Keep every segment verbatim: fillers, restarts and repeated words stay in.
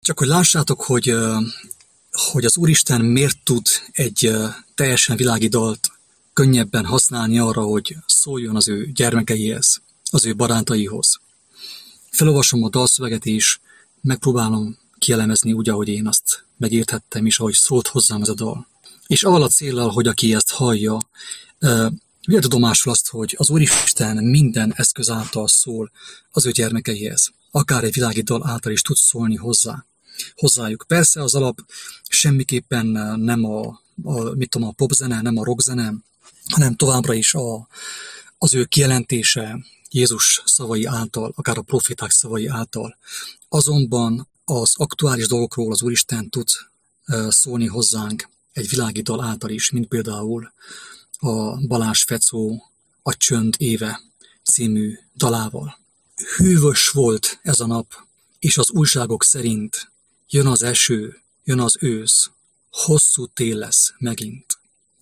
Csak hogy lássátok, hogy, hogy az Úristen miért tud egy teljesen világi dalt könnyebben használni arra, hogy szóljon az ő gyermekeihez, az ő barátaihoz. Felolvasom a dalszöveget és megpróbálom kielemezni úgy, ahogy én azt megérthettem, és ahogy szólt hozzám ez a dal. És avval a céllal, hogy aki ezt hallja, vegye tudomásul azt, hogy az Úristen minden eszköz által szól az ő gyermekeihez. Akár egy világi dal által is tud szólni hozzá. hozzájuk. Persze az alap semmiképpen nem a, a, mit tudom, a popzene, nem a rockzene, hanem továbbra is a, az ő kijelentése Jézus szavai által, akár a proféták szavai által. Azonban az aktuális dolgokról az Úristen tud szólni hozzánk egy világi dal által is, mint például a Balázs Fecó A Csönd éve című dalával. Hűvös volt ez a nap, és az újságok szerint jön az eső, jön az ősz, hosszú tél lesz megint.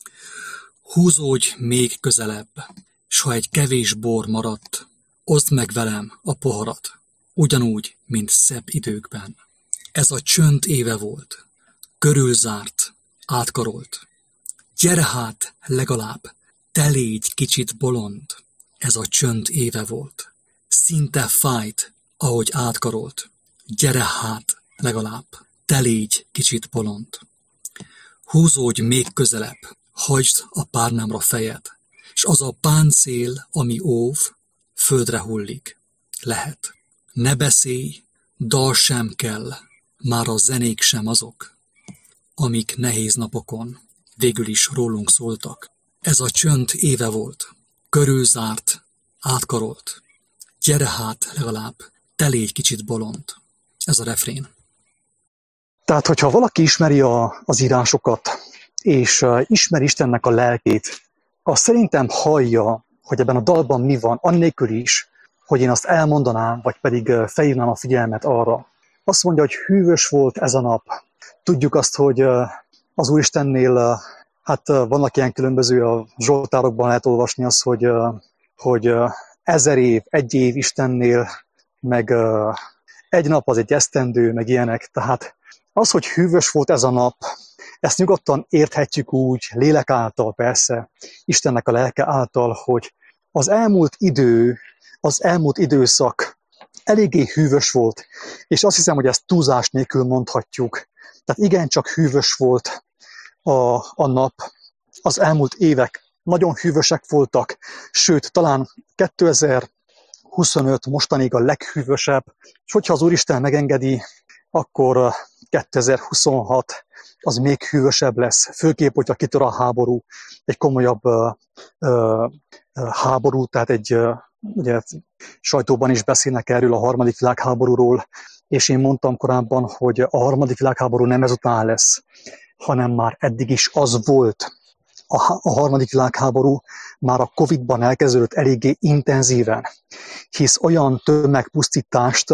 Húzódj még közelebb, s ha egy kevés bor maradt, oszd meg velem a poharat, ugyanúgy, mint szebb időkben. Ez a csönd éve volt, körülzárt, átkarolt. Gyere hát legalább, te légy kicsit bolond, ez a csönd éve volt. Szinte fájt, ahogy átkarolt. Gyere hát legalább, te légy kicsit bolond. Húzódj még közelebb, hagyd a párnámra fejed, s az a páncél, ami óv, földre hullik. Lehet. Ne beszélj, dal sem kell, már a zenék sem azok, amik nehéz napokon végül is rólunk szóltak. Ez a csönd éve volt, körülzárt, átkarolt. Gyere hát legalább, te légy kicsit bolond. Ez a refrén. Tehát, hogyha valaki ismeri a, az írásokat, és uh, ismeri Istennek a lelkét, az szerintem hallja, hogy ebben a dalban mi van, annélkül is, hogy én azt elmondanám, vagy pedig uh, felhívnám a figyelmet arra. Azt mondja, hogy hűvös volt ez a nap. Tudjuk azt, hogy uh, az Úristennél, uh, hát uh, vannak ilyen különböző, a zsoltárokban lehet olvasni azt, hogy, uh, hogy uh, ezer év, egy év Istennél, meg uh, egy nap az egy esztendő, meg ilyenek. Tehát az, hogy hűvös volt ez a nap, ezt nyugodtan érthetjük úgy, lélek által persze, Istennek a lelke által, hogy az elmúlt idő, az elmúlt időszak eléggé hűvös volt, és azt hiszem, hogy ezt túlzás nélkül mondhatjuk. Tehát igencsak hűvös volt a, a nap, az elmúlt évek nagyon hűvösek voltak, sőt, talán kétezer-huszonöt mostanig a leghűvösebb, és hogyha az Úristen megengedi, akkor kétezer-huszonhat az még hűvösebb lesz, főképp, hogyha kitör a háború, egy komolyabb uh, uh, háború, tehát egy, uh, ugye sajtóban is beszélnek erről a harmadik világháborúról, és én mondtam korábban, hogy a harmadik világháború nem ezután lesz, hanem már eddig is az volt. A, a harmadik világháború már a Covid-ban elkezdődött eléggé intenzíven, hisz olyan tömegpusztítást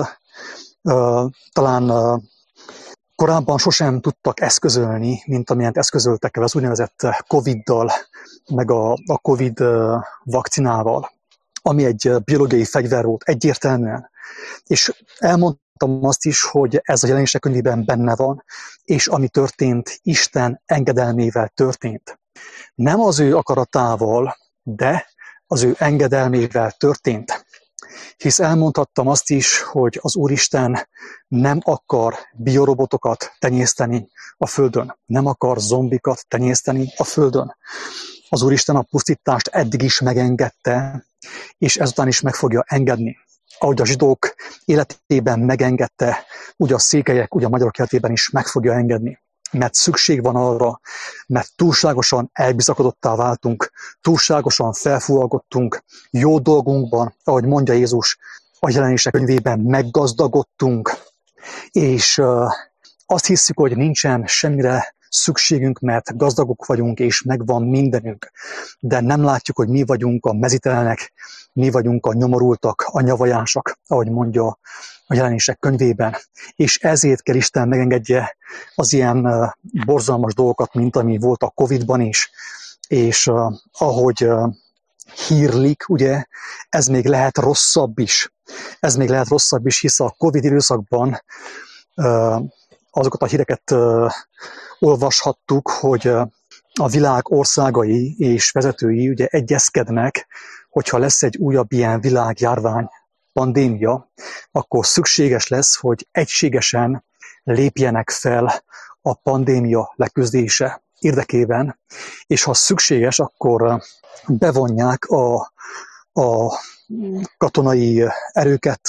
uh, talán uh, korábban sosem tudtak eszközölni, mint amilyent eszközöltek az úgynevezett Covid-dal, meg a, a Covid vakcinával, ami egy biológiai fegyver volt egyértelműen. És elmondtam azt is, hogy ez a Jelenések könyvében benne van, és ami történt, Isten engedelmével történt. Nem az ő akaratával, de az ő engedelmével történt. Hisz elmondhattam azt is, hogy az Úristen nem akar biorobotokat tenyészteni a Földön, nem akar zombikat tenyészteni a Földön. Az Úristen a pusztítást eddig is megengedte, és ezután is meg fogja engedni. Ahogy a zsidók életében megengedte, úgy a székelyek, úgy a magyarok életében is meg fogja engedni. Mert szükség van arra, mert túlságosan elbizakodottá váltunk, túlságosan felfúvalgottunk, jó dolgunkban, ahogy mondja Jézus a Jelenések könyvében, meggazdagodtunk, és uh, azt hiszük, hogy nincsen semmire szükségünk, mert gazdagok vagyunk, és megvan mindenünk. De nem látjuk, hogy mi vagyunk a mezitelenek, mi vagyunk a nyomorultak, a nyavajásak, ahogy mondja a Jelenések könyvében. És ezért kell Isten megengedje az ilyen uh, borzalmas dolgokat, mint ami volt a Covid-ban is. És uh, ahogy uh, hírlik, ugye, ez még lehet rosszabb is. Ez még lehet rosszabb is, hisz a Covid időszakban azokat a híreket olvashattuk, hogy a világ országai és vezetői ugye egyezkednek, hogyha lesz egy újabb ilyen világjárvány, pandémia, akkor szükséges lesz, hogy egységesen lépjenek fel a pandémia leküzdése érdekében, és ha szükséges, akkor bevonják a, a katonai erőket,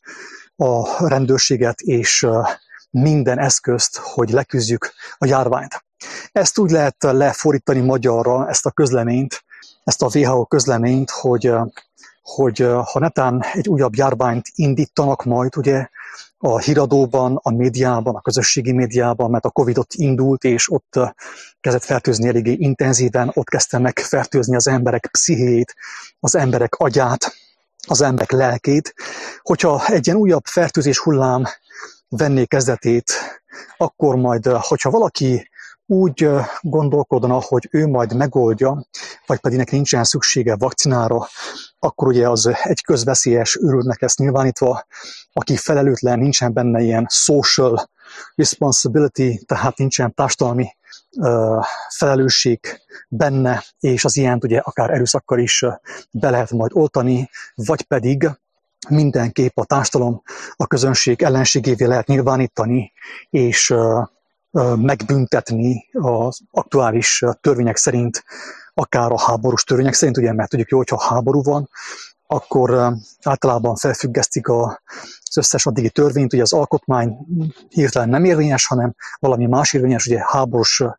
a rendőrséget és minden eszközt, hogy leküzdjük a járványt. Ezt úgy lehet lefordítani magyarra, ezt a közleményt, ezt a vé há o közleményt, hogy, hogy ha netán egy újabb járványt indítanak majd, ugye, a híradóban, a médiában, a közösségi médiában, mert a Covid ott indult, és ott kezdett fertőzni eléggé intenzíven, ott kezdte meg fertőzni az emberek pszichéjét, az emberek agyát, az emberek lelkét. Hogyha egy ilyen újabb fertőzés hullám venné kezdetét, akkor majd, hogyha valaki úgy gondolkodna, hogy ő majd megoldja, vagy pedig neki nincsen szüksége vakcinára, akkor ugye az egy közveszélyes őrültnek lesz nyilvánítva, aki felelőtlen, nincsen benne ilyen social responsibility, tehát nincsen társadalmi uh, felelősség benne, és az ilyent ugye akár erőszakkal is be lehet majd oltani, vagy pedig mindenképp a társadalom a közönség ellenségévé lehet nyilvánítani, és uh, uh, megbüntetni az aktuális törvények szerint, akár a háborús törvények szerint, ugye, mert tudjuk jó, hogyha háború van, akkor uh, általában felfüggesztik a, az összes addigi törvényt, ugye az alkotmány hirtelen nem érvényes, hanem valami más érvényes, ugye háborús, uh,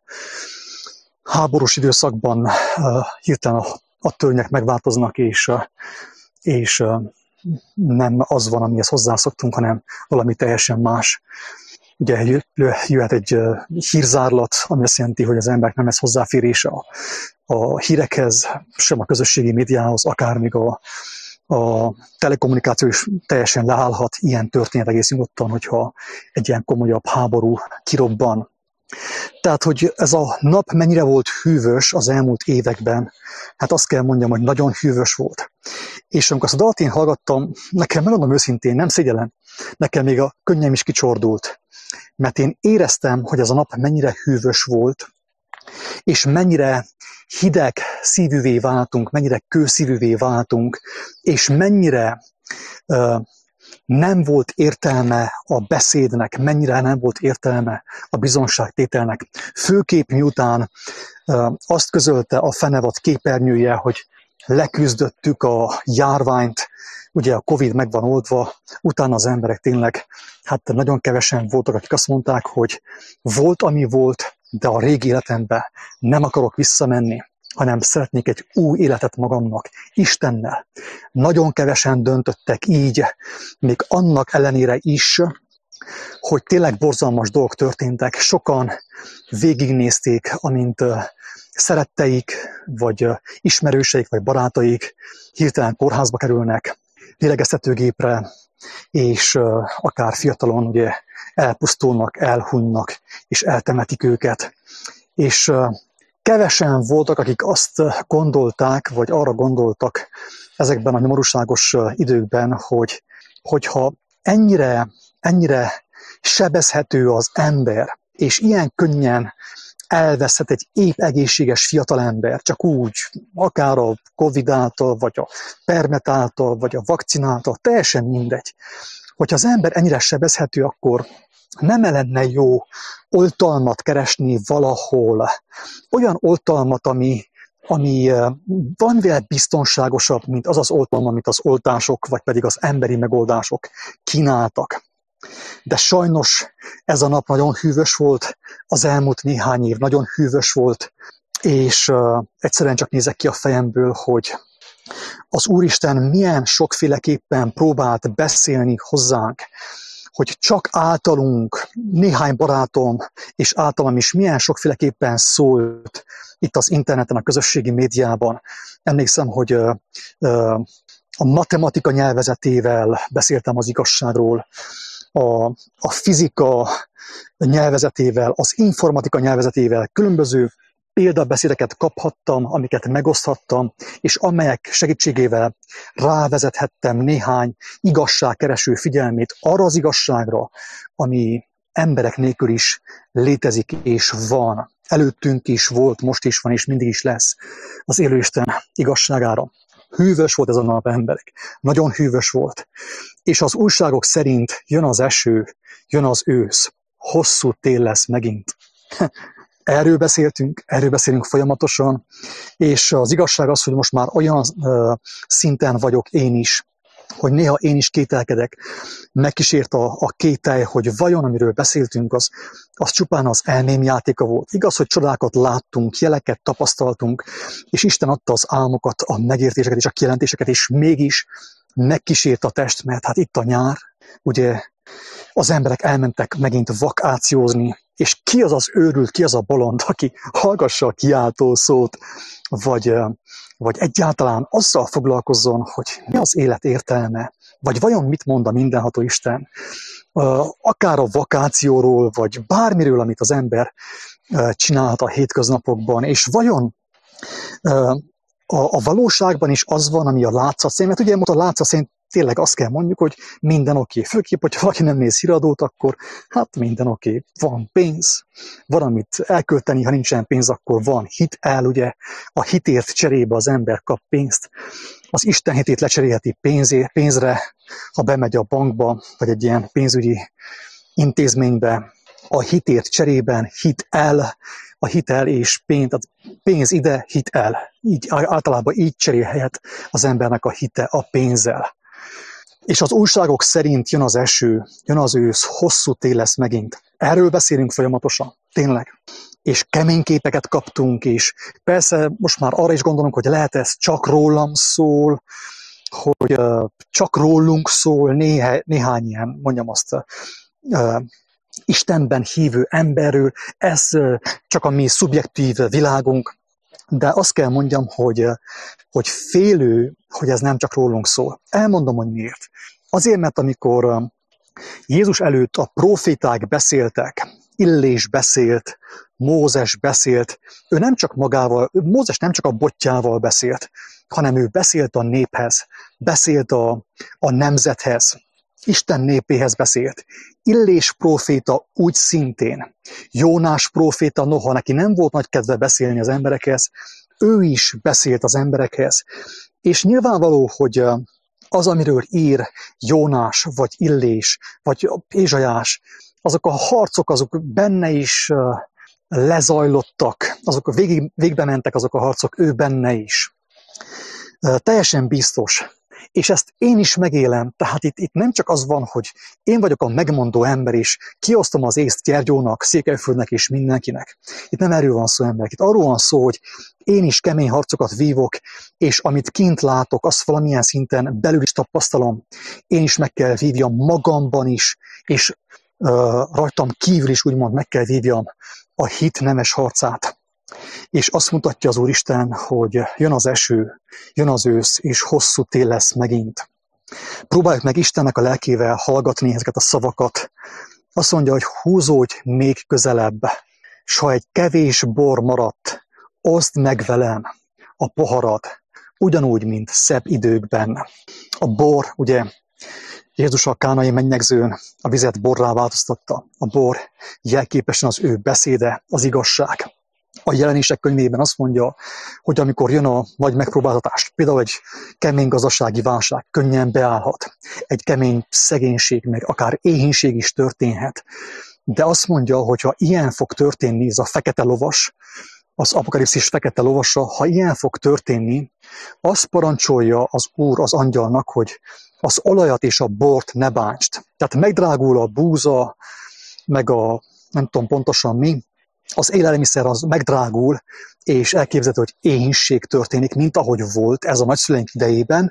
háborús időszakban uh, hirtelen a, a törvények megváltoznak, és, uh, és uh, nem az van, amihez hozzászoktunk, hanem valami teljesen más. Ugye jöhet egy hírzárlat, ami azt jelenti, hogy az emberek nem lesz hozzáférése a, a hírekhez, sem a közösségi médiához, akár még a, a telekommunikáció is teljesen leállhat. Ilyen történet egész nyugodtan, hogyha egy ilyen komolyabb háború kirobban. Tehát, hogy ez a nap mennyire volt hűvös az elmúlt években, hát azt kell mondjam, hogy nagyon hűvös volt. És amikor azt a dalt én hallgattam, nekem megmondom őszintén, nem szégyellem, nekem még a könnyem is kicsordult, mert én éreztem, hogy ez a nap mennyire hűvös volt, és mennyire hideg szívűvé váltunk, mennyire kőszívűvé váltunk, és mennyire uh, nem volt értelme a beszédnek, mennyire nem volt értelme a bizonságtételnek. Főképp miután uh, azt közölte a fenevad képernyője, hogy leküzdöttük a járványt, ugye a Covid meg van oldva, utána az emberek tényleg, hát nagyon kevesen voltak, akik azt mondták, hogy volt, ami volt, de a régi életemben nem akarok visszamenni, hanem szeretnék egy új életet magamnak, Istennel. Nagyon kevesen döntöttek így, még annak ellenére is, hogy tényleg borzalmas dolgok történtek. Sokan végignézték, amint szeretteik, vagy ismerőseik, vagy barátaik hirtelen kórházba kerülnek, lélegeztetőgépre, és akár fiatalon ugye elpusztulnak, elhunynak, és eltemetik őket. És kevesen voltak, akik azt gondolták, vagy arra gondoltak ezekben a nyomorúságos időkben, hogy hogyha ennyire, ennyire sebezhető az ember, és ilyen könnyen elveszhet egy épp egészséges fiatalember, csak úgy, akár a Covid által, vagy a permet által, vagy a vakcináltal, teljesen mindegy. Hogyha az ember ennyire sebezhető, akkor nem lenne jó oltalmat keresni valahol, olyan oltalmat, ami, ami van vele biztonságosabb, mint az az oltalom, amit az oltások, vagy pedig az emberi megoldások kínáltak. De sajnos ez a nap nagyon hűvös volt, az elmúlt néhány év nagyon hűvös volt, és uh, egyszerűen csak nézek ki a fejemből, hogy az Úristen milyen sokféleképpen próbált beszélni hozzánk, hogy csak általunk, néhány barátom és általam is milyen sokféleképpen szólt itt az interneten, a közösségi médiában. Emlékszem, hogy uh, uh, a matematika nyelvezetével beszéltem az igazságról, A, a fizika nyelvezetével, az informatika nyelvezetével különböző példabeszédeket kaphattam, amiket megoszthattam, és amelyek segítségével rávezethettem néhány igazságkereső figyelmét arra az igazságra, ami emberek nélkül is létezik és van. Előttünk is volt, most is van és mindig is lesz az élő Isten igazságára. Hűvös volt ez a nap, emberek. Nagyon hűvös volt. És az újságok szerint jön az eső, jön az ősz. Hosszú tél lesz megint. Erről beszéltünk, erről beszélünk folyamatosan, és az igazság az, hogy most már olyan uh, szinten vagyok én is, hogy néha én is kételkedek. Megkísért a, a kételj, hogy vajon, amiről beszéltünk, az, az csupán az elmém játéka volt. Igaz, hogy csodákat láttunk, jeleket tapasztaltunk, és Isten adta az álmokat, a megértéseket és a kijelentéseket, és mégis megkísért a test, mert hát itt a nyár, ugye az emberek elmentek megint vakációzni, és ki az az őrült, ki az a bolond, aki hallgassa a kiáltó szót, vagy, vagy egyáltalán azzal foglalkozzon, hogy mi az élet értelme, vagy vajon mit mond a mindenható Isten, akár a vakációról, vagy bármiről, amit az ember csinálhat a hétköznapokban, és vajon a, a valóságban is az van, ami a látszat szerint, mert ugye most a látszat szerint tényleg azt kell mondjuk, hogy minden oké. Okay. Főképp, hogyha valaki nem néz híradót, akkor hát minden oké. Okay. Van pénz, van amit elkölteni, ha nincsen pénz, akkor van hitel, ugye a hitért cserébe az ember kap pénzt. Az Isten hitét lecserélheti pénzé, pénzre, ha bemegy a bankba, vagy egy ilyen pénzügyi intézménybe, a hitért cserében hitel, a hitel és pénz, tehát pénz ide, hitel. Így, általában így cserélhet az embernek a hite a pénzzel. És az újságok szerint jön az eső, jön az ősz, hosszú tél lesz megint. Erről beszélünk folyamatosan, tényleg. És kemény képeket kaptunk, és persze most már arra is gondolunk, hogy lehet ez csak rólam szól, hogy uh, csak rólunk szól, néha, néhány ilyen, mondjam azt, uh, Istenben hívő emberről, ez uh, csak a mi szubjektív világunk, de azt kell mondjam, hogy, hogy félő, hogy ez nem csak rólunk szól. Elmondom, hogy miért. Azért, mert amikor Jézus előtt a próféták beszéltek, Illés beszélt, Mózes beszélt, ő nem csak magával, Mózes nem csak a botjával beszélt, hanem ő beszélt a néphez, beszélt a, a nemzethez, Isten népéhez beszélt. Illés próféta úgy szintén. Jónás próféta, noha neki nem volt nagy kedve beszélni az emberekhez, ő is beszélt az emberekhez. És nyilvánvaló, hogy az, amiről ír Jónás, vagy Illés, vagy Ézsaiás, azok a harcok, azok benne is lezajlottak, azok végig, végbe mentek azok a harcok, ő benne is. Teljesen biztos. És ezt én is megélem, tehát itt, itt nem csak az van, hogy én vagyok a megmondó ember, és kiosztom az észt Gyergyónak, Székelyföldnek és mindenkinek. Itt nem erről van szó, emberek. Itt arról van szó, hogy én is kemény harcokat vívok, és amit kint látok, azt valamilyen szinten belül is tapasztalom. Én is meg kell vívjam magamban is, és uh, rajtam kívül is úgymond meg kell vívjam a hit nemes harcát. És azt mutatja az Úristen, hogy jön az eső, jön az ősz, és hosszú tél lesz megint. Próbáljuk meg Istennek a lelkével hallgatni ezeket a szavakat. Azt mondja, hogy húzódj még közelebb, s ha egy kevés bor maradt, oszd meg velem a poharad, ugyanúgy, mint szebb időkben. A bor, ugye, Jézus a kánai mennyegzőn a vizet borrá változtatta. A bor jelképesen az ő beszéde, az igazság. A Jelenések könyvében azt mondja, hogy amikor jön a nagy megpróbáltatás, például egy kemény gazdasági válság könnyen beállhat, egy kemény szegénység, meg akár éhínség is történhet. De azt mondja, hogy ha ilyen fog történni, ez a fekete lovas, az apokalipszis fekete lovasa, ha ilyen fog történni, azt parancsolja az Úr az angyalnak, hogy az olajat és a bort ne bántsd. Tehát megdrágul a búza, meg a nem tudom pontosan mi, az élelmiszer az megdrágul, és elképzelhető, hogy éhínség történik, mint ahogy volt ez a nagyszüleink idejében,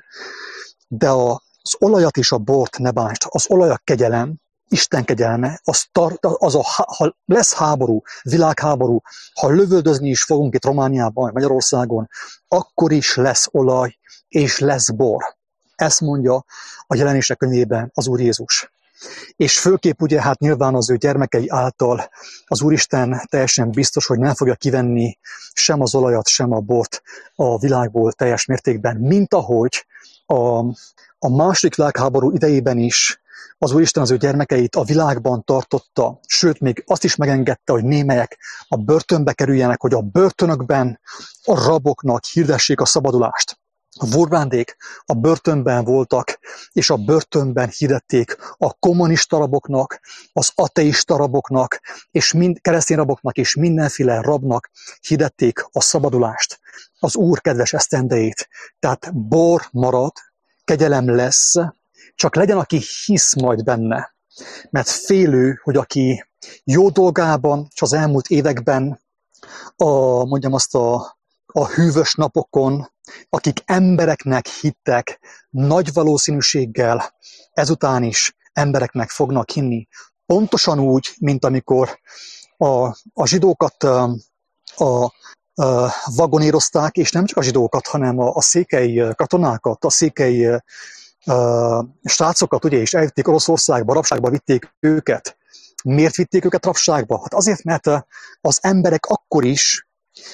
de az olajat és a bort ne bántsd. Az olaj a kegyelem, Isten kegyelme, az, tar- az a, ha lesz háború, világháború, ha lövöldözni is fogunk itt Romániában, Magyarországon, akkor is lesz olaj, és lesz bor. Ezt mondja a Jelenések könyvében az Úr Jézus. És főképp ugye hát nyilván az ő gyermekei által az Úristen teljesen biztos, hogy nem fogja kivenni sem az olajat, sem a bort a világból teljes mértékben, mint ahogy a, a második világháború idejében is az Úristen az ő gyermekeit a világban tartotta, sőt, még azt is megengedte, hogy némelyek a börtönbe kerüljenek, hogy a börtönökben a raboknak hirdessék a szabadulást. A Wurmbrandék a börtönben voltak, és a börtönben hirdették a kommunista raboknak, az ateista raboknak, és mind, keresztény raboknak, és mindenféle rabnak hirdették a szabadulást, az Úr kedves esztendejét. Tehát bor marad, kegyelem lesz, csak legyen, aki hisz majd benne. Mert félő, hogy aki jó dolgában, és az elmúlt években, a, mondjam azt a, a hűvös napokon, akik embereknek hittek, nagy valószínűséggel ezután is embereknek fognak hinni. Pontosan úgy, mint amikor a, a zsidókat a, a, a vagonérozták, és nem csak a zsidókat, hanem a, a székely katonákat, a székely a, srácokat, ugye, és elvitték Oroszországba, rabságba vitték őket. Miért vitték őket rabságba? Hát azért, mert az emberek akkor is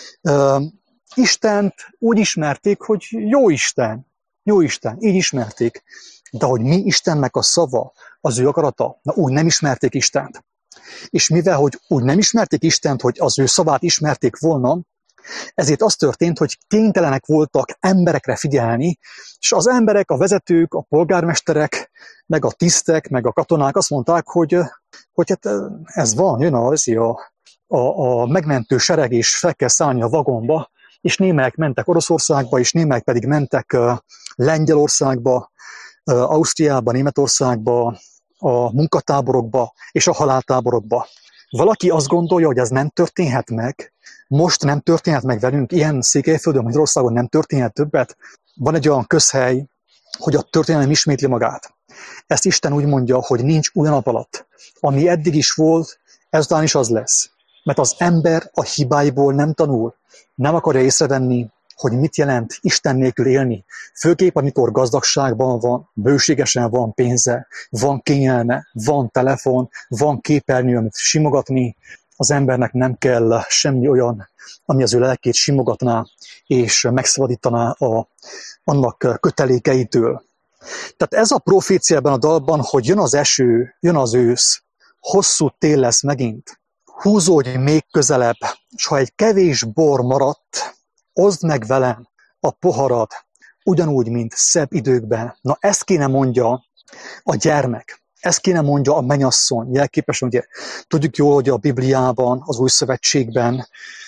Istent úgy ismerték, hogy jó Isten, jó Isten, így ismerték. De hogy mi Istennek a szava, az ő akarata, na úgy nem ismerték Istent. És mivel, hogy úgy nem ismerték Istent, hogy az ő szavát ismerték volna, ezért az történt, hogy kénytelenek voltak emberekre figyelni, és az emberek, a vezetők, a polgármesterek, meg a tisztek, meg a katonák azt mondták, hogy, hogy hát ez van, jön a, a, a megmentő sereg, és fel kell szállni a vagonba, és némelyek mentek Oroszországba, és némelyek pedig mentek uh, Lengyelországba, uh, Ausztriába, Németországba, a munkatáborokba és a haláltáborokba. Valaki azt gondolja, hogy ez nem történhet meg, most nem történhet meg velünk, ilyen Székelyföldön, Magyarországon nem történhet többet. Van egy olyan közhely, hogy a történelem ismétli magát. Ezt Isten úgy mondja, hogy nincs új nap alatt. Ami eddig is volt, ezután is az lesz. Mert az ember a hibáiból nem tanul. Nem akarja észrevenni, hogy mit jelent Isten nélkül élni. Főképp, amikor gazdagságban van, bőségesen van pénze, van kényelme, van telefon, van képernyő, amit simogatni. Az embernek nem kell semmi olyan, ami az ő lelkét simogatná, és megszabadítaná a, annak kötelékeitől. Tehát ez a profécia ebben a dalban, hogy jön az eső, jön az ősz, hosszú tél lesz megint. Húzódj még közelebb, és ha egy kevés bor maradt, oszd meg velem a poharad, ugyanúgy, mint szebb időkben. Na ezt kéne mondja a gyermek, ezt kéne mondja a mennyasszony. Jelképesen, ugye tudjuk jól, hogy a Bibliában, az Új Szövetségben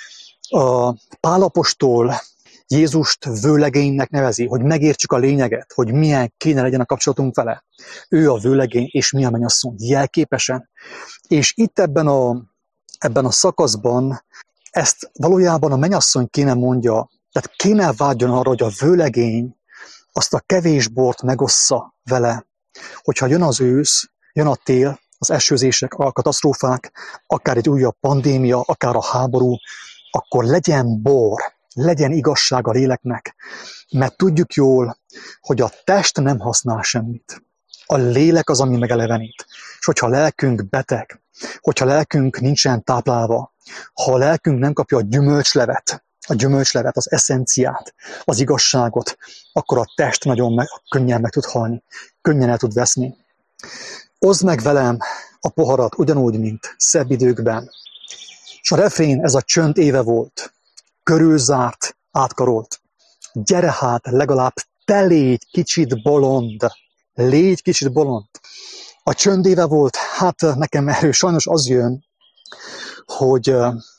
a Pál apostol Jézust vőlegénynek nevezi, hogy megértsük a lényeget, hogy milyen kéne legyen a kapcsolatunk vele. Ő a vőlegény, és mi a mennyasszony. Jelképesen. És itt ebben a Ebben a szakaszban ezt valójában a mennyasszony kéne mondja, tehát kéne vágyjon arra, hogy a vőlegény azt a kevés bort megossza vele. Hogyha jön az ősz, jön a tél, az esőzések, a katasztrófák, akár egy újabb pandémia, akár a háború, akkor legyen bor, legyen igazság a léleknek, mert tudjuk jól, hogy a test nem használ semmit. A lélek az, ami megelevenít. És hogyha a lelkünk beteg, hogyha a lelkünk nincsen táplálva, ha a lelkünk nem kapja a gyümölcslevet, a gyümölcslevet, az eszenciát, az igazságot, akkor a test nagyon meg, könnyen meg tud halni, könnyen el tud veszni. Oszd meg velem a poharat ugyanúgy, mint szebb időkben. És a refrén, ez a csönd éve volt, körülzárt, átkarolt. Gyere hát, legalább te légy kicsit bolond, légy kicsit bolond. A csöndéve volt, hát nekem erről sajnos az jön, hogy,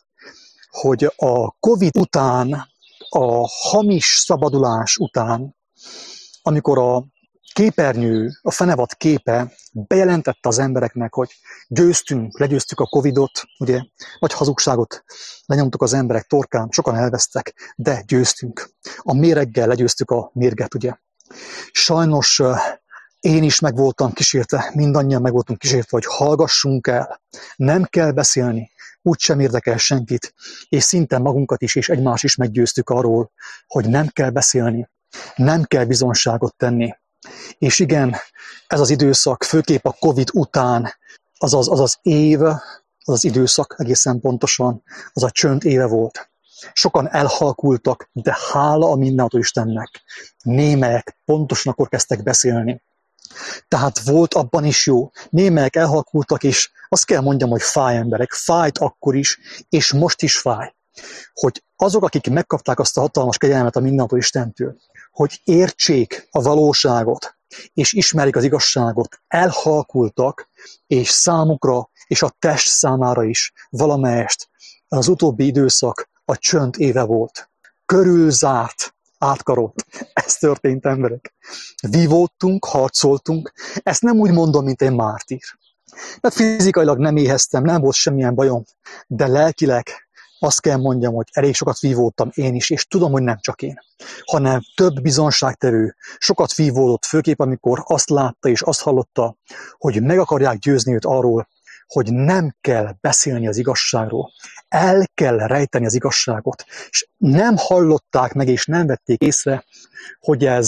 hogy a Covid után, a hamis szabadulás után, amikor a képernyő, a fenevad képe bejelentette az embereknek, hogy győztünk, legyőztük a Covidot, ugye, nagy hazugságot lenyomtuk az emberek torkán, sokan elvesztek, de győztünk. A méreggel legyőztük a mérget, ugye. Sajnos én is meg voltam kísértve, mindannyian meg voltunk kísértve, hogy hallgassunk el, nem kell beszélni, úgysem érdekel senkit, és szinte magunkat is, és egymást is meggyőztük arról, hogy nem kell beszélni, nem kell bizonságot tenni. És igen, ez az időszak, főképp a Covid után, az az, az, az év, az az időszak egészen pontosan, az a csönd éve volt. Sokan elhalkultak, de hála a mindenható Istennek. Némelyek pontosan akkor kezdtek beszélni. Tehát volt abban is jó. Némelyek elhalkultak, és azt kell mondjam, hogy fáj emberek. Fájt akkor is, és most is fáj. Hogy azok, akik megkapták azt a hatalmas kegyelmet a mindenható Istentől, hogy értsék a valóságot, és ismerik az igazságot, elhalkultak, és számukra, és a test számára is valamelyest az utóbbi időszak a csönd éve volt. Körülzárt, átkarolt. Ez történt, emberek. Vívódtunk, harcoltunk. Ezt nem úgy mondom, mint egy mártír. Mert fizikailag nem éheztem, nem volt semmilyen bajom, de lelkileg azt kell mondjam, hogy elég sokat vívódtam én is, és tudom, hogy nem csak én, hanem több bizonságtevő sokat vívódott, főképp amikor azt látta és azt hallotta, hogy meg akarják győzni őt arról, hogy nem kell beszélni az igazságról, el kell rejteni az igazságot, és nem hallották meg és nem vették észre, hogy ez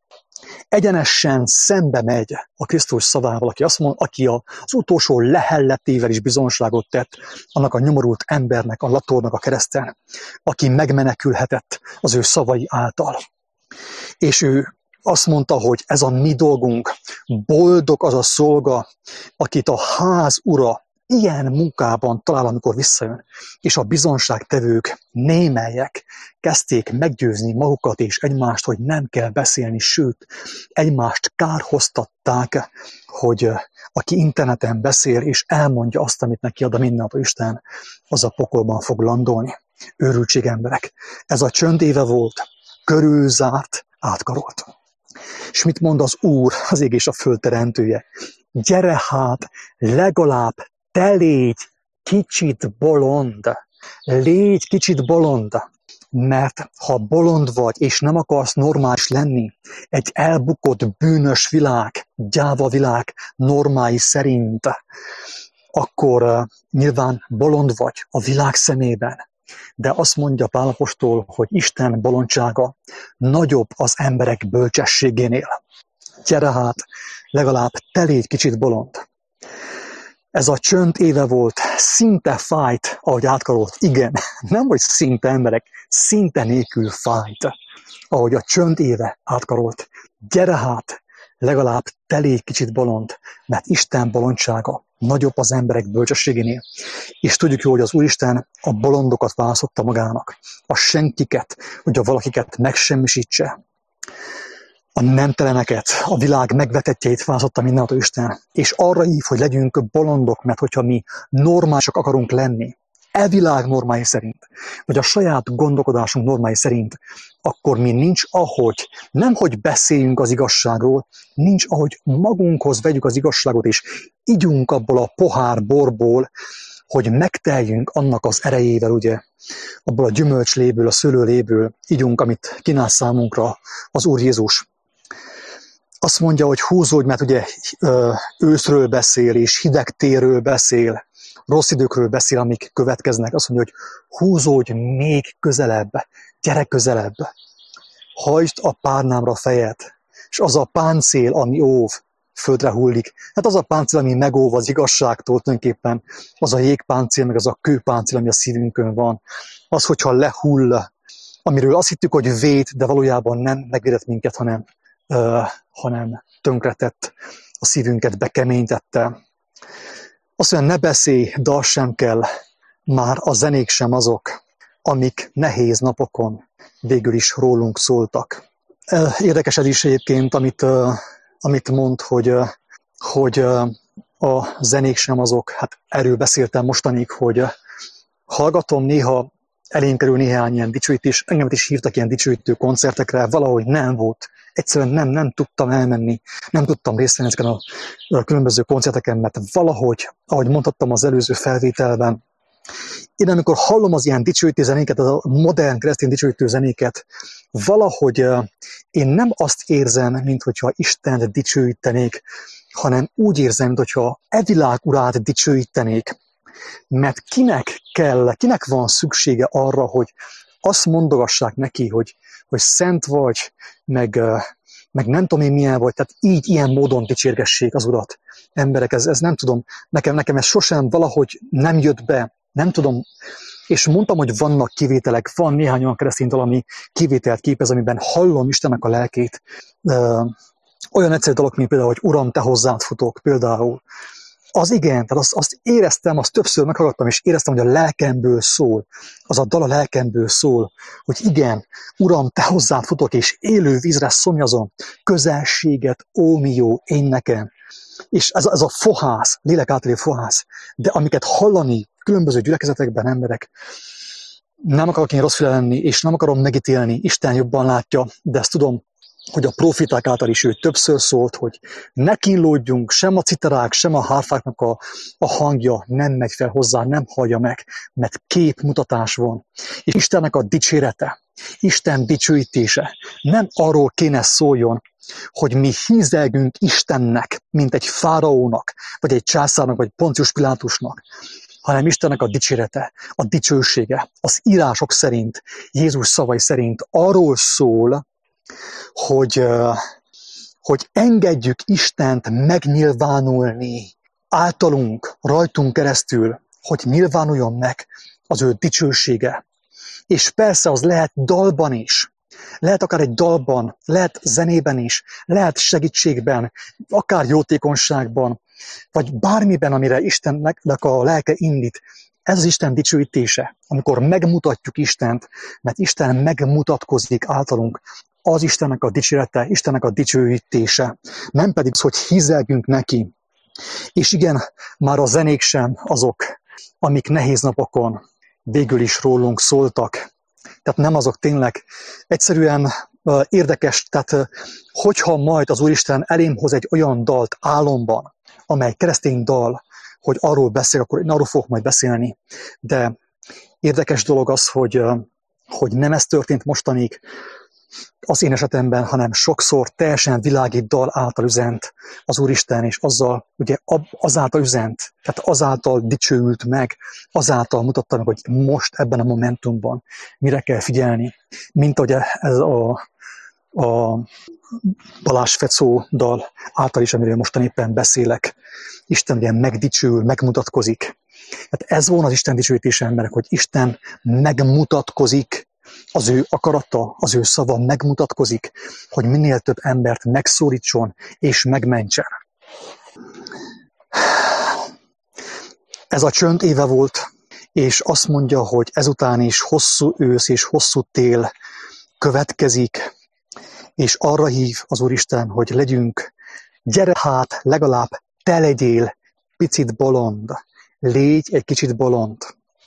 egyenesen szembe megy a Krisztus szavával, aki azt mond, aki az utolsó lehelletével is bizonságot tett annak a nyomorult embernek, a latornak a kereszten, aki megmenekülhetett az ő szavai által. És ő azt mondta, hogy ez a mi dolgunk, boldog az a szolga, akit a ház ura ilyen munkában talál, amikor visszajön. És a bizonságtevők, némelyek kezdték meggyőzni magukat és egymást, hogy nem kell beszélni, sőt, egymást kárhoztatták, hogy aki interneten beszél és elmondja azt, amit neki ad a mindenható Isten, az a pokolban fog landolni. Őrültség, emberek. Ez a csönd éve volt, körülzárt, átkarolt. És mit mond az Úr, az ég és a föld teremtője? Gyere hát, legalább te légy kicsit bolond. Légy kicsit bolond. Mert ha bolond vagy, és nem akarsz normális lenni, egy elbukott, bűnös világ, gyáva világ normái szerint, akkor uh, nyilván bolond vagy a világ szemében. De azt mondja Pál apostol, hogy Isten bolondsága nagyobb az emberek bölcsességénél. Gyere hát, legalább te légy kicsit bolond. Ez a csönd éve volt, szinte fájt, ahogy átkarolt. Igen, nem hogy szinte, emberek, szinte nélkül fájt, ahogy a csönd éve átkarolt. Gyere hát, legalább te légy kicsit bolond, mert Isten bolondsága nagyobb az emberek bölcsességénél. És tudjuk jó, hogy az Úristen a bolondokat választotta magának, a senkiket, hogy a valakiket megsemmisítse. A nemteleneket, a világ megvetettjeit választotta mindenható Isten, és arra hív, hogy legyünk bolondok, mert hogyha mi normálisak akarunk lenni, e világ normái szerint, vagy a saját gondolkodásunk normái szerint, akkor mi nincs ahogy, nem hogy beszéljünk az igazságról, nincs ahogy magunkhoz vegyük az igazságot, és igyunk abból a pohár borból, hogy megteljünk annak az erejével, ugye, abból a gyümölcsléből, a szőlőléből igyunk, amit kínál számunkra az Úr Jézus. Azt mondja, hogy húzódj, mert ugye őszről beszél, és hideg térről beszél, rossz időkről beszél, amik következnek. Azt mondja, hogy húzódj még közelebb, gyere közelebb. Hajtsd a párnámra fejed, és az a páncél, ami óv, földre hullik. Hát az a páncél, ami megóv az igazságtól tulajdonképpen, az a jégpáncél, meg az a kőpáncél, ami a szívünkön van. Az, hogyha lehull, amiről azt hittük, hogy véd, de valójában nem megvédett minket, hanem, uh, hanem tönkretett, a szívünket bekeménytette. Azt mondja, ne beszélj, dal sem kell, már a zenék sem azok, amik nehéz napokon végül is rólunk szóltak. Érdekes ez is egyébként, amit, amit mond, hogy, hogy a zenék sem azok, hát erről beszéltem mostanig, hogy hallgatom néha, elém kerül néhány ilyen dicsőítés, engem is hívtak ilyen dicsőítő koncertekre, valahogy nem volt. Egyszerűen nem, nem tudtam elmenni, nem tudtam részt venni ezeken a, a különböző koncerteken, mert valahogy, ahogy mondhattam az előző felvételben, én amikor hallom az ilyen dicsőítő zenéket, az a modern keresztény dicsőítő zenéket, valahogy én nem azt érzem, mint hogyha Istent dicsőítenék, hanem úgy érzem, mint hogyha e világ urát dicsőítenék. Mert kinek kell, kinek van szüksége arra, hogy azt mondogassák neki, hogy, hogy szent vagy, meg, meg nem tudom én milyen vagy, tehát így, ilyen módon dicsérgessék az Urat. Emberek, ez, ez nem tudom, nekem, nekem ez sosem valahogy nem jött be, nem tudom, és mondtam, hogy vannak kivételek, van néhány olyan keresztény dal, ami kivételt képez, amiben hallom Istennek a lelkét, Olyan egyszerű dolog, mint például, hogy Uram, te hozzád futok például. Az igen, tehát azt, azt éreztem, azt többször meghallgattam, és éreztem, hogy a lelkemből szól. Az a dal a lelkemből szól, hogy igen, Uram, te hozzád futok, és élő vízre szomjazom, közelséget, ó mi jó, én nekem. És ez, ez a fohász, lélek általi fohász, de amiket hallani különböző gyülekezetekben emberek, nem akarok én rossz füle lenni, és nem akarom megítélni, Isten jobban látja, de ezt tudom, hogy a profiták által is ő többször szólt, hogy ne kínlódjunk, sem a citerák, sem a hárfáknak a, a hangja nem megy fel hozzá, nem hallja meg, mert képmutatás van. És Istennek a dicsérete, Isten dicsőítése nem arról kéne szóljon, hogy mi hízelgünk Istennek, mint egy fáraónak, vagy egy császárnak, vagy Poncius Pilátusnak, hanem Istennek a dicsérete, a dicsősége, az írások szerint, Jézus szavai szerint arról szól, hogy, hogy engedjük Istent megnyilvánulni általunk, rajtunk keresztül, hogy nyilvánuljon meg az ő dicsősége. És persze az lehet dalban is, lehet akár egy dalban, lehet zenében is, lehet segítségben, akár jótékonyságban, vagy bármiben, amire Istennek a lelke indít. Ez az Isten dicsőítése, amikor megmutatjuk Istent, mert Isten megmutatkozik általunk, az Istennek a dicsérete, Istennek a dicsőítése, nem pedig, hogy hízelgünk neki. És igen, már a zenék sem azok, amik nehéz napokon végül is rólunk szóltak. Tehát nem azok tényleg egyszerűen uh, érdekes, tehát uh, hogyha majd az Úristen elém hoz egy olyan dalt álomban, amely keresztény dal, hogy arról beszél, akkor én arról fogok majd beszélni. De érdekes dolog az, hogy, uh, hogy nem ez történt mostanig az én esetemben, hanem sokszor teljesen világi dal által üzent az Úristen, és azzal, ugye azáltal üzent, tehát azáltal dicsőült meg, azáltal mutatta meg, hogy most ebben a momentumban mire kell figyelni. Mint hogy ez a, a Balázs Fecó dal által is, amiről mostan éppen beszélek. Isten ugye megdicsőül, megmutatkozik. Hát ez volna az Isten dicsőítése emberek, hogy Isten megmutatkozik, az ő akarata, az ő szava megmutatkozik, hogy minél több embert megszólítson és megmentsen. Ez a csönd éve volt, és azt mondja, hogy ezután is hosszú ősz és hosszú tél következik, és arra hív az Úristen, hogy legyünk, gyere hát, legalább te legyél picit bolond, légy egy kicsit bolond.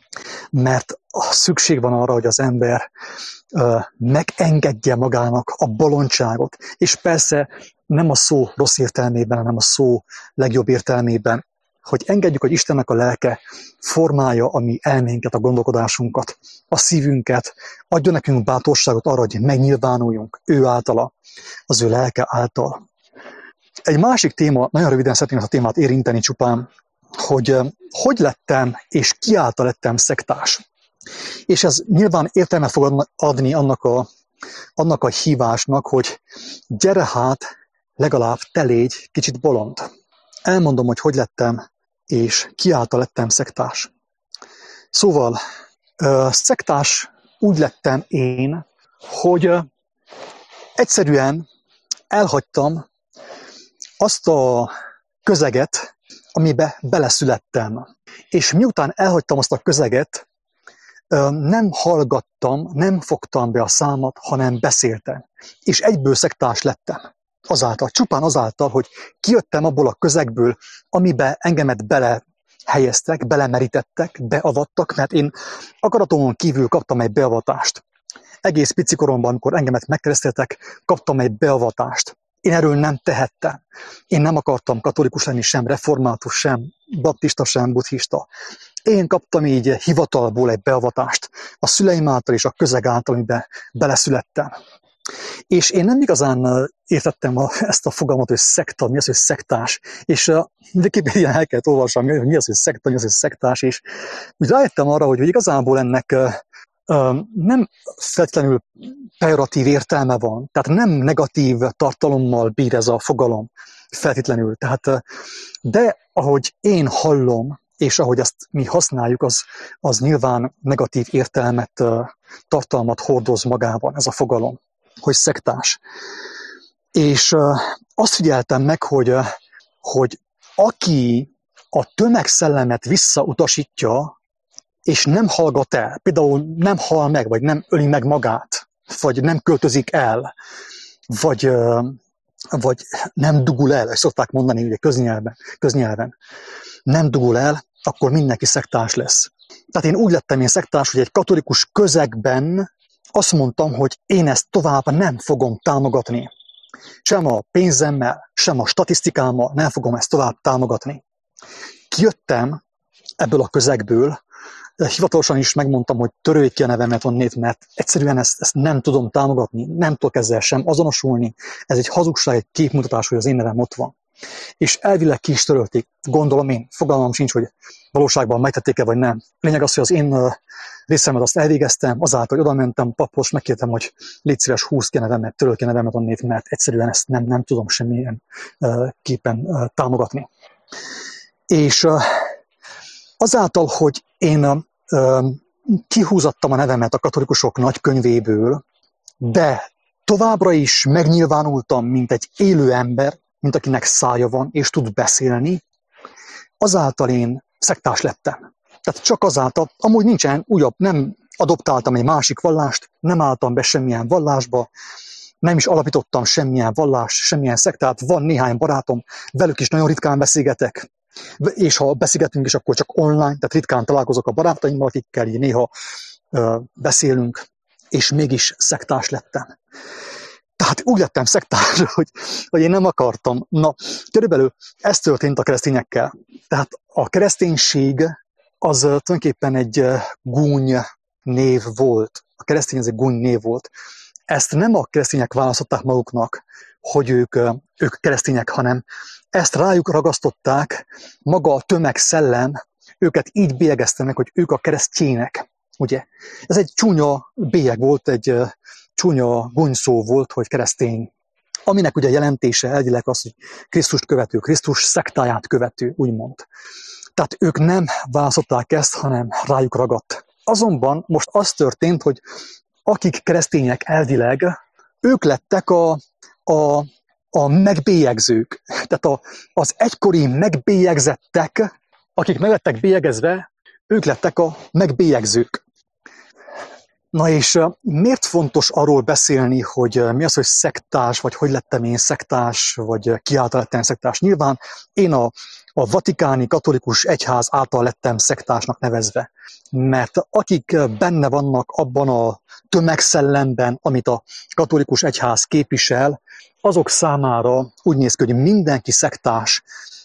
Mert szükség van arra, hogy az ember uh, megengedje magának a bolondságot. És persze nem a szó rossz értelmében, hanem a szó legjobb értelmében, hogy engedjük, hogy Istennek a lelke formálja a mi elménket, a gondolkodásunkat, a szívünket, adjon nekünk bátorságot arra, hogy megnyilvánuljunk ő általa, az ő lelke által. Egy másik téma, nagyon röviden szeretném ezt a témát érinteni csupán, hogy hogy lettem és ki által lettem szektás. És ez nyilván értelme fog adni annak a, annak a hívásnak, hogy gyere hát, legalább te légy kicsit bolond. Elmondom, hogy hogy lettem és ki által lettem szektás. Szóval szektás úgy lettem én, hogy egyszerűen elhagytam azt a közeget, amibe beleszülettem. És miután elhagytam azt a közeget, nem hallgattam, nem fogtam be a számat, hanem beszéltem. És egyből szektás lettem. Azáltal, csupán azáltal, hogy kijöttem abból a közegből, amibe engemet bele helyeztek, belemerítettek, beavattak, mert én akaratomon kívül kaptam egy beavatást. Egész pici koromban, amikor engemet megkereszteltek, kaptam egy beavatást. Én erről nem tehettem. Én nem akartam katolikus lenni, sem református, sem baptista, sem buddhista. Én kaptam így hivatalból egy beavatást. A szüleim által és a közeg által, amiben beleszülettem. És én nem igazán értettem a, ezt a fogalmat, hogy szekta, mi az, hogy szektás. És uh, Wikipédián el kellett olvasnom, hogy mi az, hogy szekta, mi az, hogy szektás. És úgy rájöttem arra, hogy, hogy igazából ennek uh, uh, nem feltétlenül pejoratív értelme van. Tehát nem negatív tartalommal bír ez a fogalom feltétlenül. Tehát, uh, de ahogy én hallom, és ahogy ezt mi használjuk, az, az nyilván negatív értelmet, uh, tartalmat hordoz magában ez a fogalom, hogy szektás. És azt figyeltem meg, hogy, hogy aki a tömegszellemet visszautasítja, és nem hallgat el, például nem hal meg, vagy nem öli meg magát, vagy nem költözik el, vagy, vagy nem dugul el, ezt szokták mondani ugye köznyelven, köznyelven, nem dugul el, akkor mindenki szektárs lesz. Tehát én úgy lettem én szektárs, hogy egy katolikus közegben azt mondtam, hogy én ezt tovább nem fogom támogatni. Sem a pénzemmel, sem a statisztikámmal nem fogom ezt tovább támogatni. Kijöttem ebből a közegből, hivatalosan is megmondtam, hogy törőjük ki a nevemet onnét, mert egyszerűen ezt, ezt nem tudom támogatni, nem tudok ezzel sem azonosulni. Ez egy hazugság, egy képmutatás, hogy az én nevem ott van. És elvileg ki is törölték, gondolom én, fogalmam sincs, hogy valóságban megtették-e vagy nem. Lényeg az, hogy az én részemet azt elvégeztem, azáltal, hogy oda mentem paphoz, megkértem, hogy légy szíves, húzd ki a nevemet, töröl ki a nevemet onnét, mert egyszerűen ezt nem, nem tudom semmilyen uh, képen uh, támogatni. És uh, azáltal, hogy én uh, kihúzattam a nevemet a katolikusok nagykönyvéből, de továbbra is megnyilvánultam, mint egy élő ember, mint akinek szája van, és tud beszélni, azáltal én szektárs lettem. Tehát csak azáltal, amúgy nincsen újabb, nem adoptáltam egy másik vallást, nem álltam be semmilyen vallásba, nem is alapítottam semmilyen vallás, semmilyen szektát, van néhány barátom, velük is nagyon ritkán beszélgetek, és ha beszélgetünk is, akkor csak online, tehát ritkán találkozok a barátaimmal, akikkel így néha uh, beszélünk, és mégis szektárs lettem. Tehát úgy lettem szektárs, hogy, hogy én nem akartam. Na, körülbelül ez történt a keresztényekkel. Tehát a kereszténység az tulajdonképpen egy gúny név volt. A keresztény az egy gúny név volt. Ezt nem a keresztények választották maguknak, hogy ők, ők keresztények, hanem ezt rájuk ragasztották, maga a tömegszellem, őket így bélyegezte meg, hogy ők a keresztjének. Ugye? Ez egy csúnya bélyeg volt, egy csúnya gúnyszó volt, hogy keresztény, aminek ugye jelentése elvileg az, hogy Krisztust követő, Krisztus szektáját követő, úgymond. Tehát ők nem választották ezt, hanem rájuk ragadt. Azonban most az történt, hogy akik keresztények elvileg, ők lettek a, a, a megbélyegzők. Tehát a, az egykori megbélyegzettek, akik meg lettek bélyegezve, ők lettek a megbélyegzők. Na és miért fontos arról beszélni, hogy mi az, hogy szektárs, vagy hogy lettem én szektárs, vagy ki által lettem szektárs? Nyilván én a, a vatikáni katolikus egyház által lettem szektársnak nevezve. Mert akik benne vannak abban a tömegszellemben, amit a katolikus egyház képvisel, azok számára úgy néz ki, hogy mindenki szektárs,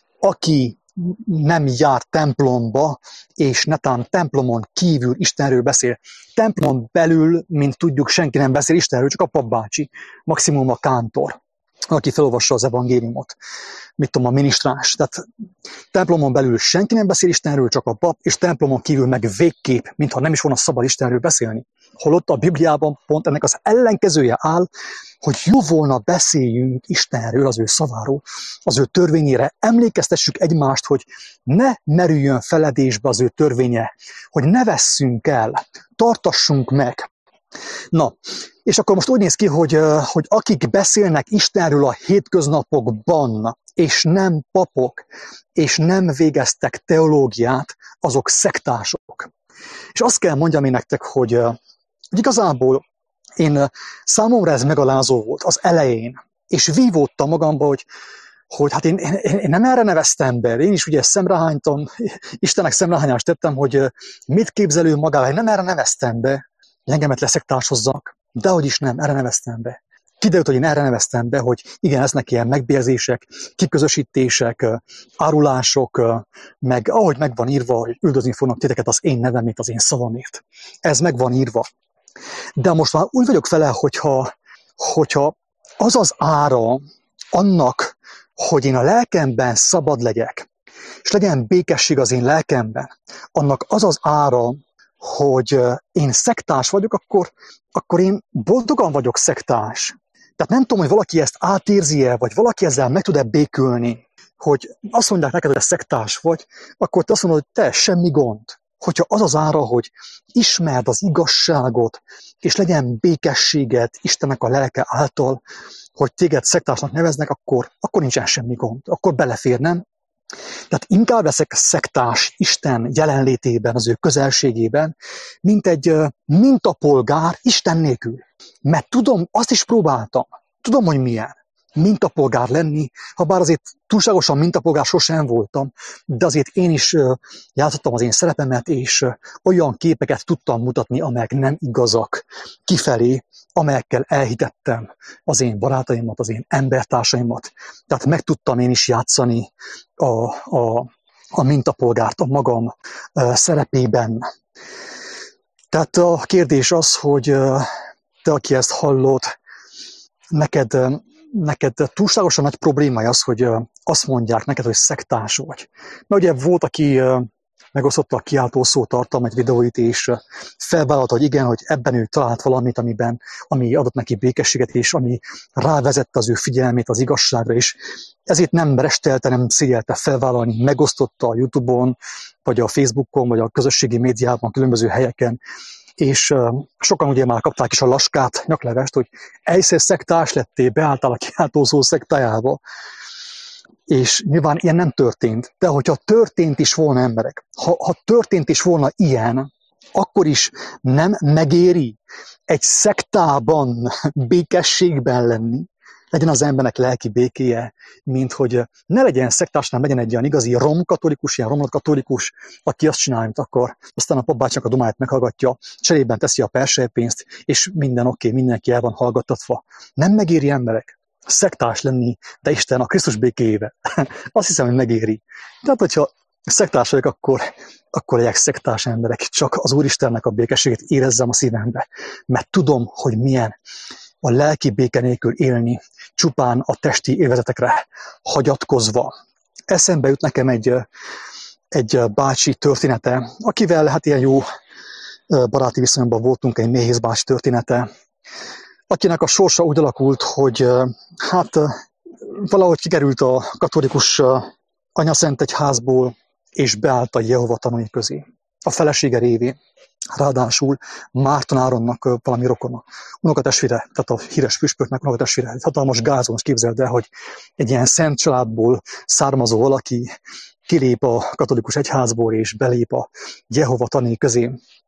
aki nem jár templomba, és netán templomon kívül Istenről beszél. Templomon belül, mint tudjuk, senki nem beszél Istenről, csak a papbácsi, maximum a kántor, aki felolvassa az evangéliumot, mit tudom, a minisztráns. Tehát templomon belül senki nem beszél Istenről, csak a pap, és templomon kívül meg végképp, mintha nem is volna szabad Istenről beszélni. Holott a Bibliában pont ennek az ellenkezője áll, hogy jó volna beszéljünk Istenről, az ő szaváról, az ő törvényére, emlékeztessük egymást, hogy ne merüljön feledésbe az ő törvénye, hogy ne vesszünk el, tartassunk meg. Na, és akkor most úgy néz ki, hogy, hogy akik beszélnek Istenről a hétköznapokban, és nem papok, és nem végeztek teológiát, azok szektársok. És azt kell mondjam én nektek, hogy, hogy igazából én, számomra ez megalázó volt az elején, és vívódtam magamba, hogy, hogy hát én, én, én nem erre neveztem be, én is ugye szemrehánytam, Istennek szemrehányást tettem, hogy mit képzelő magával, én nem erre neveztem be, hogy engemet leszektárshozzak, de hogy is nem, erre neveztem be. Kiderült, hogy én erre neveztem be, hogy igen, lesznek ilyen megbélyezések, kiközösítések, árulások, meg ahogy meg van írva, hogy üldözni fognak titeket az én nevemért, az én szavamért. Ez meg van írva. De most már úgy vagyok vele, hogyha, hogyha az az ára annak, hogy én a lelkemben szabad legyek, és legyen békesség az én lelkemben, annak az az ára, hogy én szektárs vagyok, akkor, akkor én boldogan vagyok szektárs. Tehát nem tudom, hogy valaki ezt átérzi-e, vagy valaki ezzel meg tud-e békülni, hogy azt mondják neked, hogy szektárs vagy, akkor te azt mondod, hogy te, semmi gond. Hogyha az az ára, hogy ismerd az igazságot, és legyen békességet Istennek a lelke által, hogy téged szektásnak neveznek, akkor, akkor nincsen semmi gond, akkor belefér, nem? Tehát inkább leszek szektás Isten jelenlétében, az ő közelségében, mint egy mintapolgár Isten nélkül. Mert tudom, azt is próbáltam, tudom, hogy milyen mintapolgár lenni, ha bár azért túlságosan mintapolgár sosem voltam, de azért én is játszottam az én szerepemet, és olyan képeket tudtam mutatni, amelyek nem igazak kifelé, amelyekkel elhitettem az én barátaimat, az én embertársaimat. Tehát meg tudtam én is játszani a, a, a mintapolgárt a magam szerepében. Tehát a kérdés az, hogy te, aki ezt hallod, neked neked túlságosan nagy problémája az, hogy azt mondják neked, hogy szektás vagy. Mert ugye volt, aki megosztotta a kiáltó szótartalmat, videóit, és felvállalta, hogy igen, hogy ebben ő talált valamit, amiben, ami adott neki békességet, és ami rávezette az ő figyelmét az igazságra, és ezért nem restelte, nem szégyelte felvállalni, megosztotta a YouTube-on, vagy a Facebookon, vagy a közösségi médiában, különböző helyeken, és uh, sokan ugye már kapták is a laskát, nyaklevest, hogy egyszer szektás lettél, beálltál a kiáltózó szektájába, és nyilván ilyen nem történt. De hogyha történt is volna, emberek, ha, ha történt is volna ilyen, akkor is nem megéri egy szektában békességben lenni, legyen az embernek lelki békéje, mint hogy ne legyen szektásnál, legyen egy olyan igazi romkatolikus, ilyen romlott katolikus, aki azt csinálja, amit akar, aztán a papbácsinak a domáját meghallgatja, cserében teszi a persejpénzt, és minden oké, okay, mindenki el van hallgattatva. Nem megéri, emberek, szektás lenni, de Isten a Krisztus békéjével. Azt hiszem, hogy megéri. Tehát, hogyha szektás vagyok, akkor, akkor legyek szektás emberek. Csak az Úristennek a békességét érezzem a szívembe, mert tudom, hogy milyen a lelki béke nélkül élni, csupán a testi élvezetekre hagyatkozva. Eszembe jut nekem egy, egy bácsi története, akivel hát ilyen jó baráti viszonyban voltunk, egy Méhész bácsi története, akinek a sorsa úgy alakult, hogy hát valahogy kikerült a katolikus anyaszent egyházból, és beállt a Jehova tanúi közé. A felesége révén. Ráadásul Márton Áronnak valami rokona, unokatestvére, tehát a híres püspöknek unokatestvére. Egy hatalmas gázon, képzeld el, hogy egy ilyen szent családból származó valaki kilép a katolikus egyházból, és belép a Jehova tanúi közé.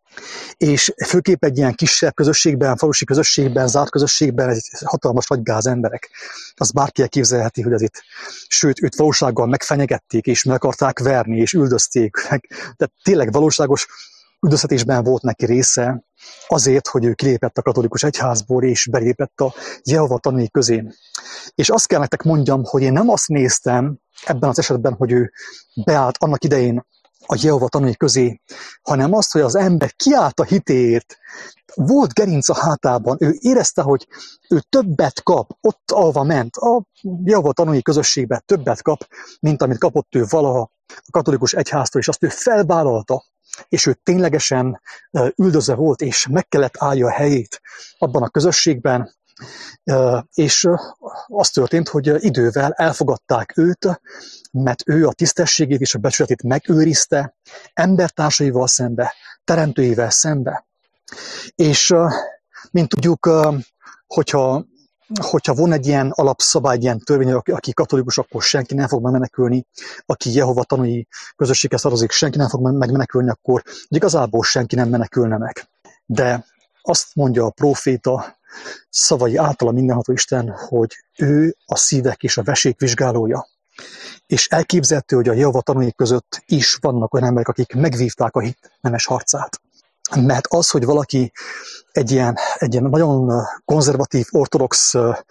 És főképp egy ilyen kisebb közösségben, falusi közösségben, zárt közösségben, egy hatalmas nagy gáz emberek. Az bárki elképzelheti, hogy az itt, sőt, őt valósággal megfenyegették, és meg akarták verni, és üldözték. Tehát tényleg valóságos üldöztetésben volt neki része azért, hogy ő kilépett a katolikus egyházból, és belépett a Jehova tanúi közé. És azt kell nektek mondjam, hogy én nem azt néztem ebben az esetben, hogy ő beállt annak idején a Jehova tanúi közé, hanem azt, hogy az ember kiállt a hitéért, volt gerinc a hátában, ő érezte, hogy ő többet kap, ott ahova ment, a Jehova tanúi közösségben többet kap, mint amit kapott ő valaha a katolikus egyháztól, és azt ő felvállalta, és ő ténylegesen üldözve volt, és meg kellett állja a helyét abban a közösségben, és az történt, hogy idővel elfogadták őt, mert ő a tisztességét és a becsületét megőrizte embertársaival szembe, teremtőivel szembe. És mint tudjuk, hogyha, hogyha van egy ilyen alapszabály, egy ilyen törvény, aki katolikus, akkor senki nem fog megmenekülni, aki Jehova tanúi közösséghez tartozik, senki nem fog megmenekülni, akkor igazából senki nem menekülne meg. De azt mondja a próféta szavai által a mindenható Isten, hogy ő a szívek és a vesék vizsgálója. És elképzelhető, hogy a Jehova tanúi között is vannak olyan emberek, akik megvívták a hit nemes harcát. Mert az, hogy valaki egy ilyen, egy ilyen nagyon konzervatív, ortodox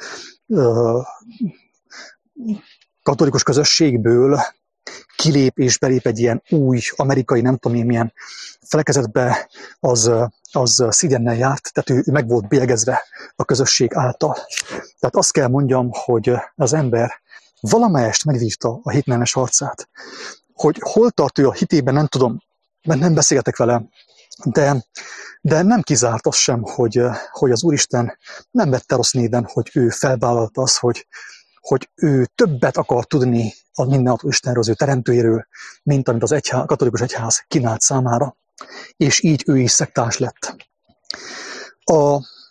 katolikus közösségből kilép és belép egy ilyen új amerikai, nem tudom én milyen felekezetbe, az, az szígyennel járt, tehát ő meg volt bélyegezve a közösség által. Tehát azt kell mondjam, hogy az ember valamelyest megvívta a hitnemes harcát. Hogy hol tart ő a hitében, nem tudom, mert nem beszélgetek vele, de, de nem kizárt az sem, hogy, hogy az Úristen nem vette rossz néven, hogy ő felvállalta azt, hogy, hogy ő többet akar tudni a mindenható Istenről, az ő teremtőjéről, mint amit az egyház, a katolikus egyház kínált számára, és így ő is szektás lett. A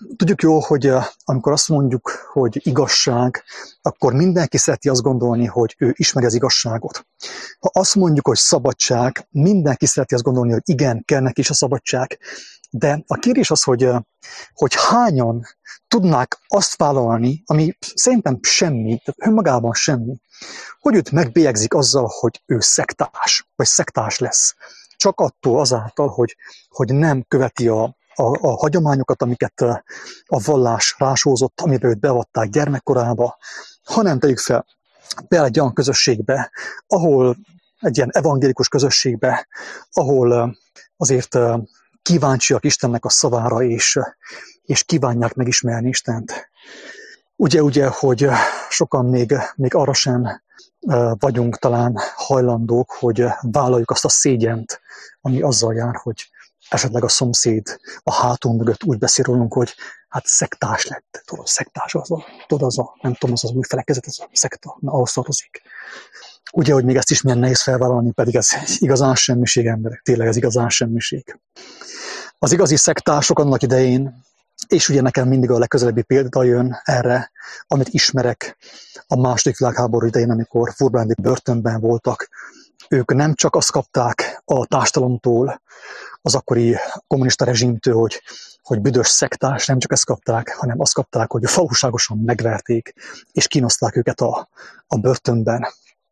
tudjuk jól, hogy amikor azt mondjuk, hogy igazság, akkor mindenki szereti azt gondolni, hogy ő ismeri az igazságot. Ha azt mondjuk, hogy szabadság, mindenki szereti azt gondolni, hogy igen, kell neki is a szabadság. De a kérdés az, hogy, hogy hányan tudnák azt vállalni, ami szerintem semmi, tehát önmagában semmi, hogy őt megbélyegzik azzal, hogy ő szektás, vagy szektás lesz. Csak attól azáltal, hogy, hogy nem követi a, a, a hagyományokat, amiket a vallás rásózott, amiben őt beavatták gyermekkorába, hanem tegyük fel, be egy olyan közösségbe, ahol egy ilyen evangélikus közösségbe, ahol azért kíváncsiak Istennek a szavára, és, és kívánják megismerni Istent. Ugye, ugye, hogy sokan még, még arra sem vagyunk talán hajlandók, hogy vállaljuk azt a szégyent, ami azzal jár, hogy esetleg a szomszéd a hátunk mögött úgy beszél rólunk, hogy hát szektás lett. Tudod, szektás az a, tudod, az a, nem tudom, az az új felekezet, ez a szekta, na, ahhoz tartozik. Ugye, hogy még ezt is milyen nehéz felvállalni, pedig ez igazán semmiség, emberek, tényleg ez igazán semmiség. Az igazi szektások annak idején, és ugye nekem mindig a legközelebbi példa jön erre, amit ismerek a második világháború idején, amikor Furtwängli börtönben voltak. Ők nem csak azt kapták a társadalomtól, az akkori kommunista rezsimtől, hogy, hogy büdös szektás, nem csak ezt kapták, hanem azt kapták, hogy valóságosan megverték, és kínozták őket a, a börtönben.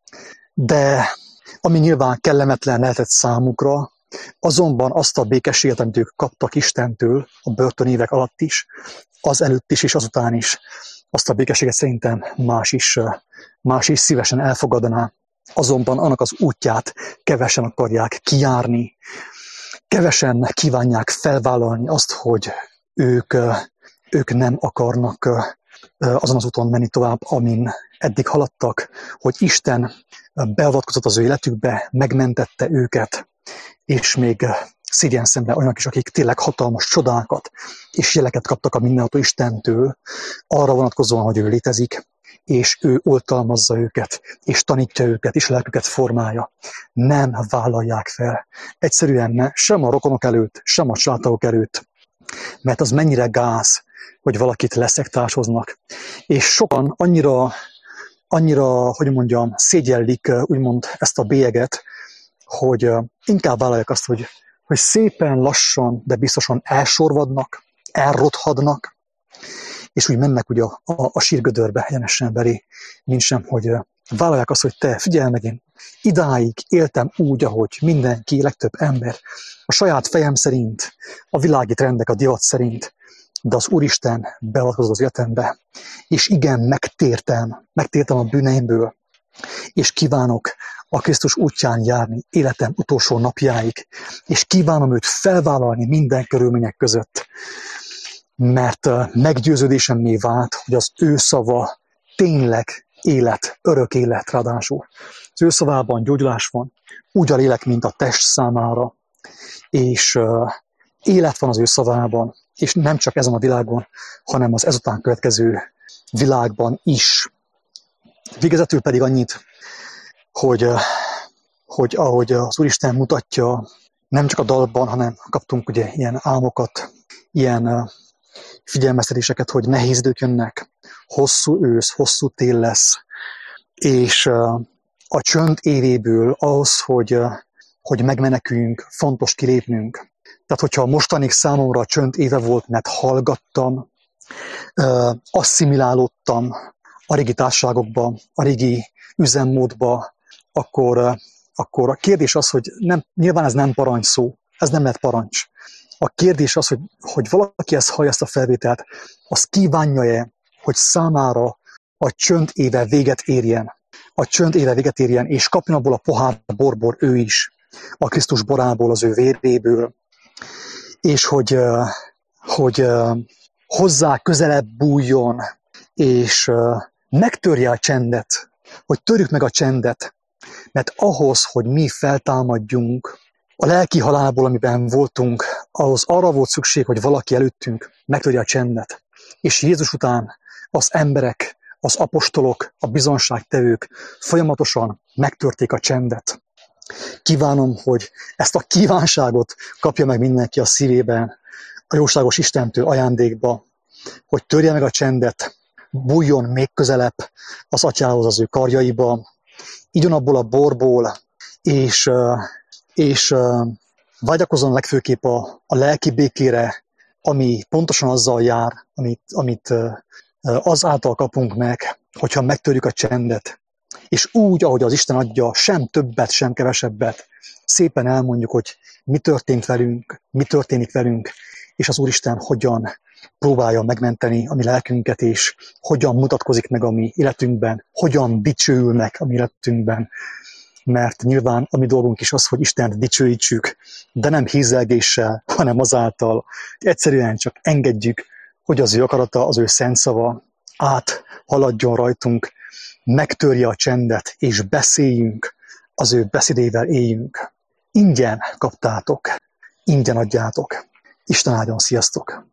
De ami nyilván kellemetlen lehetett számukra, azonban azt a békességet, amit ők kaptak Istentől a börtönévek alatt is, az előtt is és azután is, azt a békességet szerintem más is, más is szívesen elfogadná. Azonban annak az útját kevesen akarják kijárni, kevesen kívánják felvállalni azt, hogy ők, ők nem akarnak azon az úton menni tovább, amin eddig haladtak, hogy Isten beavatkozott az ő életükbe, megmentette őket, és még szégyen szemben olyanok is, akik tényleg hatalmas csodákat és jeleket kaptak a mindenható Istentől, arra vonatkozóan, hogy ő létezik, és ő oltalmazza őket, és tanítja őket, és lelküket formálja. Nem vállalják fel. Egyszerűen ne, sem a rokonok előtt, sem a családtagok előtt, mert az mennyire gáz, hogy valakit leszektásoznak. És sokan annyira, annyira, hogy mondjam, szégyellik úgymond ezt a bélyeget, hogy inkább vállalják azt, hogy, hogy szépen lassan, de biztosan elsorvadnak, elrothadnak, és úgy mennek ugye a, a, a sírgödörbe egyenesen belé, mint sem, hogy vállalják azt, hogy te, figyelj meg, én idáig éltem úgy, ahogy mindenki, legtöbb ember, a saját fejem szerint, a világi trendek, a divat szerint, de az Úristen beavatkozott az életembe, és igen, megtértem, megtértem a bűneimből, és kívánok a Krisztus útján járni életem utolsó napjáig, és kívánom őt felvállalni minden körülmények között, mert meggyőződésemmé vált, hogy az ő szava tényleg élet, örök élet ráadásul. Az ő szavában gyógyulás van, úgy a lélek, mint a test számára, és élet van az ő szavában, és nem csak ezen a világon, hanem az ezután következő világban is. Végezetül pedig annyit, hogy, hogy ahogy az Úristen mutatja, nem csak a dalban, hanem kaptunk ugye ilyen álmokat, ilyen figyelmeztetéseket, hogy nehéz idők jönnek, hosszú ősz, hosszú tél lesz, és a csönd évéből ahhoz, hogy, hogy megmeneküljünk, fontos kilépnünk. Tehát, hogyha mostanig számomra a csönd éve volt, mert hallgattam, asszimilálódtam a régi társaságokba, a régi üzemmódba, akkor, akkor a kérdés az, hogy nem, nyilván ez nem parancsszó, ez nem lehet parancs. A kérdés az, hogy, hogy valaki ezt hallja, ezt a felvételt, az kívánja-e, hogy számára a csönd éve véget érjen. A csönd éve véget érjen, és kapjon abból a pohár borból ő is, a Krisztus borából, az ő véréből, és hogy, hogy hozzá közelebb bújjon, és megtörje a csendet, hogy törjük meg a csendet, mert ahhoz, hogy mi feltámadjunk a lelki halálból, amiben voltunk, ahhoz arra volt szükség, hogy valaki előttünk megtörje a csendet. És Jézus után az emberek, az apostolok, a bizonságtevők folyamatosan megtörték a csendet. Kívánom, hogy ezt a kívánságot kapja meg mindenki a szívében, a jóságos Istentől ajándékba, hogy törje meg a csendet, bújjon még közelebb az atyához, az ő karjaiba, igyon abból a borból, és, és vágyakozzon legfőképp a, a lelki békére, ami pontosan azzal jár, amit, amit az által kapunk meg, hogyha megtörjük a csendet. És úgy, ahogy az Isten adja, sem többet, sem kevesebbet, szépen elmondjuk, hogy mi történt velünk, mi történik velünk, és az Úristen hogyan próbálja megmenteni a mi lelkünket, és hogyan mutatkozik meg a mi életünkben, hogyan dicsőül meg a mi életünkben. Mert nyilván a mi dolgunk is az, hogy Istent dicsőítsük, de nem hízelgéssel, hanem azáltal, hogy egyszerűen csak engedjük, hogy az ő akarata, az ő szent szava áthaladjon rajtunk, megtörje a csendet, és beszéljünk, az ő beszédével éljünk. Ingyen kaptátok, ingyen adjátok. Isten áldjon, sziasztok!